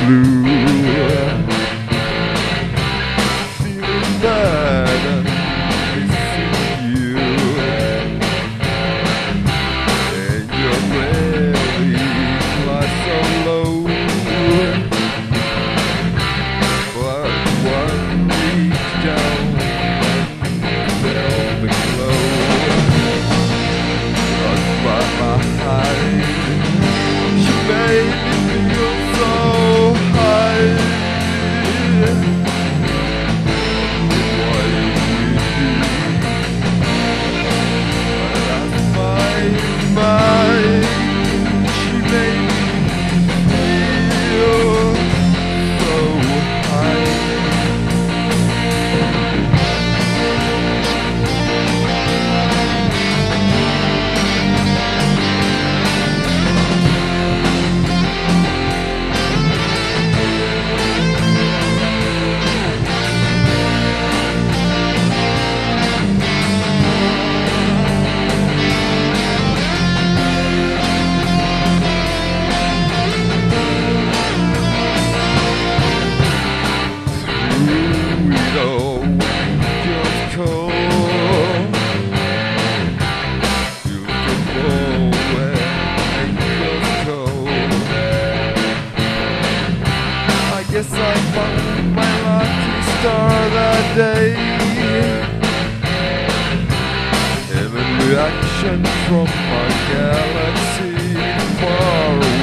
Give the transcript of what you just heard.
blue. Feeling bad and missing you. And your belly flies so low. But one reach down and felt the glow. Touched by my hide, she made me feel so high. What if we do? I lost my mind. She made me feel so high. Guess I found my lucky star that day. Heavenly action from my galaxy far away.